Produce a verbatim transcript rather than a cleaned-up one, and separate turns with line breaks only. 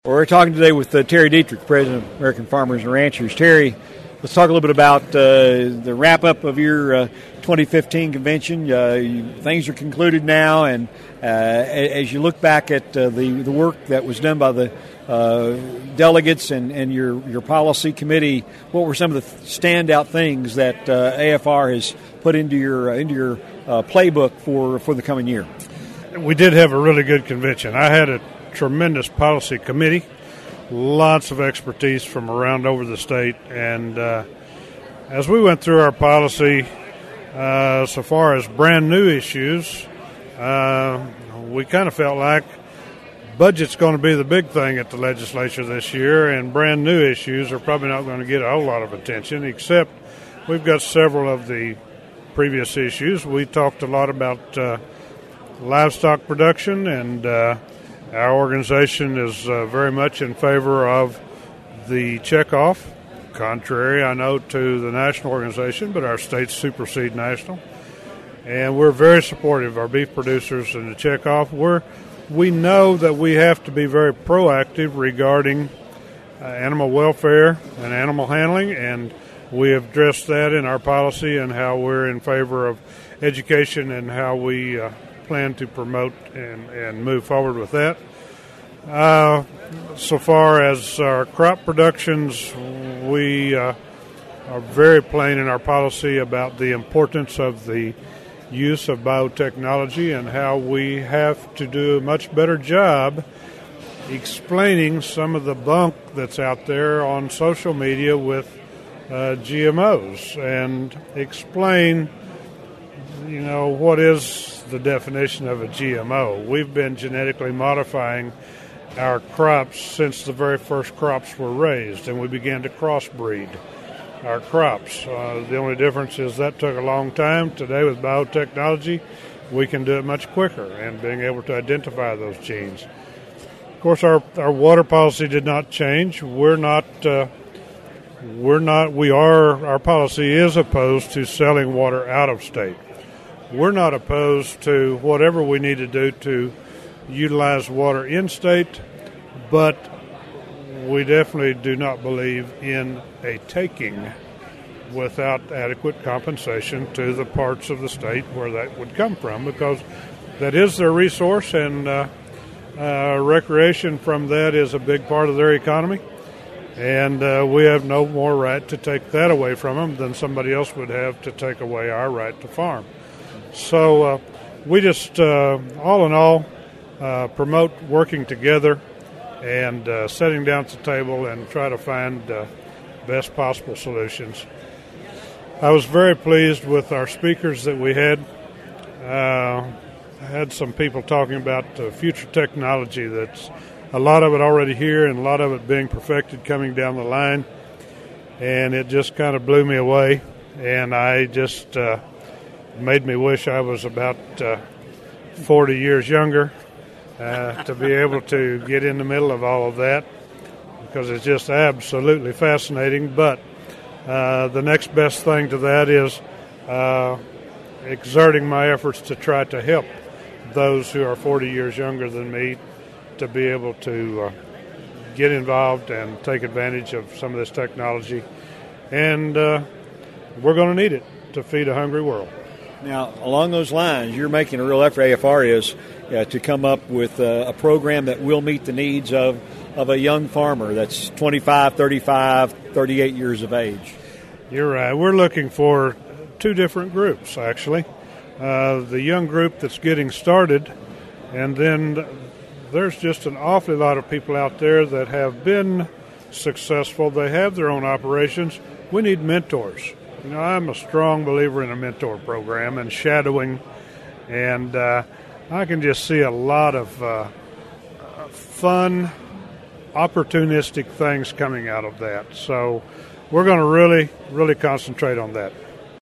Well, we're talking today with uh, Terry Dietrich, President of American Farmers and Ranchers. Terry, let's talk a little bit about uh, the wrap-up of your uh, twenty fifteen convention. Uh, you, things are concluded now, and uh, as you look back at uh, the, the work that was done by the uh, delegates and, and your, your policy committee, what were some of the standout things that uh, A F R has put into your uh, into your uh, playbook for, for the coming year?
We did have a really good convention. I had a tremendous policy committee, lots of expertise from around over the state, and uh, as we went through our policy, uh, so far as brand new issues, uh, we kind of felt like budget's going to be the big thing at the legislature this year, and brand new issues are probably not going to get a whole lot of attention, except we've got several of the previous issues. We talked a lot about uh, livestock production, and uh, our organization is uh, very much in favor of the checkoff, contrary, I know, to the national organization, but our states supersede national. And we're very supportive of our beef producers and the checkoff. We're, we know that we have to be very proactive regarding uh, animal welfare and animal handling, and we have addressed that in our policy and how we're in favor of education and how we uh, plan to promote and, and move forward with that. Uh, so far as our crop productions, we uh, are very plain in our policy about the importance of the use of biotechnology and how we have to do a much better job explaining some of the bunk that's out there on social media with uh, G M Os, and explain, you know, what is the definition of a G M O. We've been genetically modifying our crops since the very first crops were raised, and we began to crossbreed our crops. Uh, the only difference is that took a long time. Today with biotechnology, we can do it much quicker and being able to identify those genes. Of course, our, our water policy did not change. We're not, uh, we're not, we are, our policy is opposed to selling water out of state. We're not opposed to whatever we need to do to utilize water in state, but we definitely do not believe in a taking without adequate compensation to the parts of the state where that would come from, because that is their resource, and uh, uh, recreation from that is a big part of their economy, and uh, we have no more right to take that away from them than somebody else would have to take away our right to farm. So uh, we just, uh, all in all, uh, promote working together and uh, sitting down at the table and try to find uh, best possible solutions. I was very pleased with our speakers that we had. Uh, I had some people talking about uh, future technology that's a lot of it already here and a lot of it being perfected coming down the line, and it just kind of blew me away, and I just uh, made me wish I was about uh, forty years younger uh, to be able to get in the middle of all of that, because it's just absolutely fascinating. But uh, the next best thing to that is uh, exerting my efforts to try to help those who are forty years younger than me to be able to uh, get involved and take advantage of some of this technology. And uh, we're going to need it to feed a hungry world.
Now, along those lines, you're making a real effort, A F R is, uh, to come up with uh, a program that will meet the needs of, of a young farmer that's twenty-five, thirty-five, thirty-eight years of age.
You're right. We're looking for two different groups, actually. Uh, the young group that's getting started, and then there's just an awfully lot of people out there that have been successful. They have their own operations. We need mentors. You know, I'm a strong believer in a mentor program and shadowing, and uh, I can just see a lot of uh, fun, opportunistic things coming out of that. So we're going to really, really concentrate on that.